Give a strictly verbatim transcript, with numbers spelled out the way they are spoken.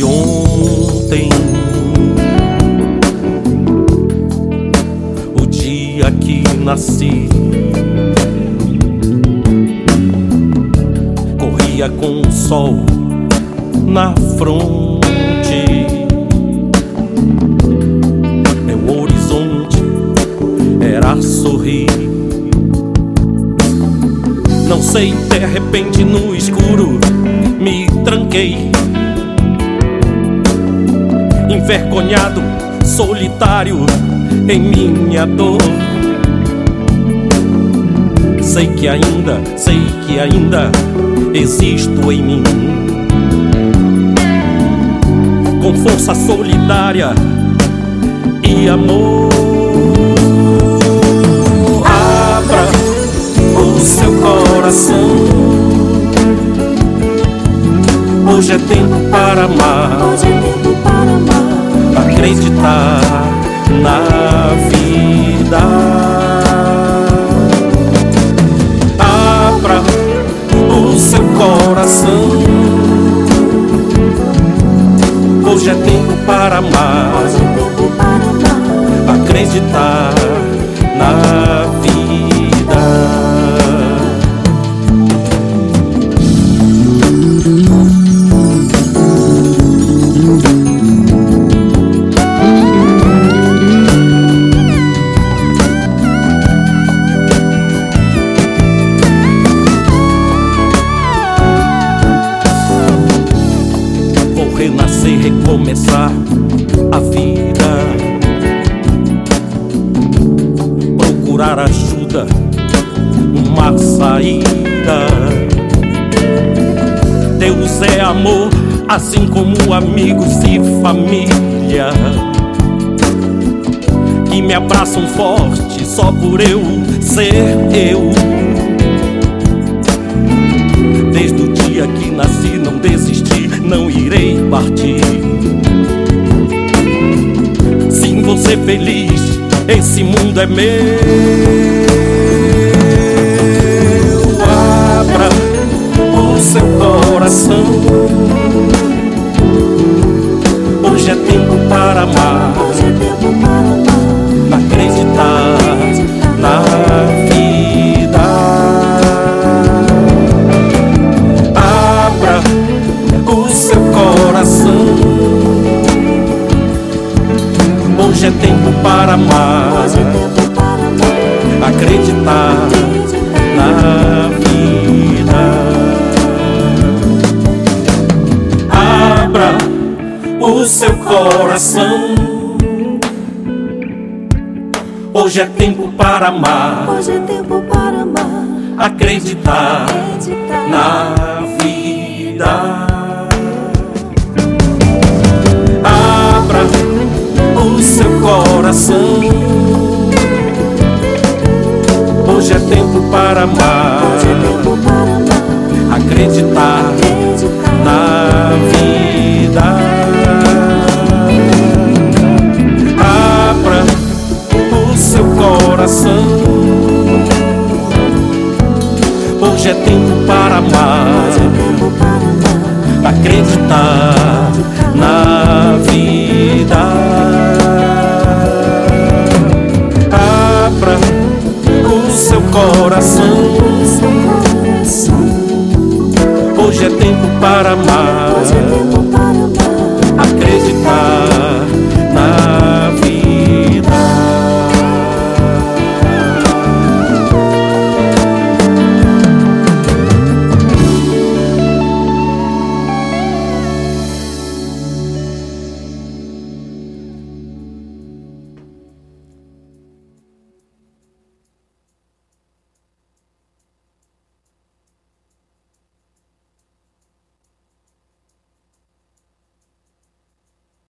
de ontem, o dia que nasci. Corria com o sol na fronte, meu horizonte era sorrir. Não sei, de repente no escuro me tranquei, envergonhado, solitário em minha dor. Sei que ainda, sei que ainda existo em mim, com força solidária e amor. Abra o seu coração, hoje é tempo para amar, acreditar na vida. Abra o seu coração, hoje é tempo para amar, acreditar na vida. Renascer, recomeçar a vida, procurar ajuda, uma saída. Deus é amor, assim como amigos e família, que me abraçam forte só por eu ser eu. Desde o dia que nasci não desisti, não irei partir. Sim, vou ser feliz, esse mundo é meu. Abra o seu coração, hoje é tempo para amar, acreditar na vida. Abra o seu coração, hoje é tempo para amar, acreditar na vida. Abra o seu coração, hoje é tempo para amar, acreditar na vida. Abra o seu coração, hoje é tempo para amar, acreditar na vida. Abra o seu coração, hoje é tempo para amar, acreditar na vida. Abra o seu coração, hoje é tempo para amar, acreditar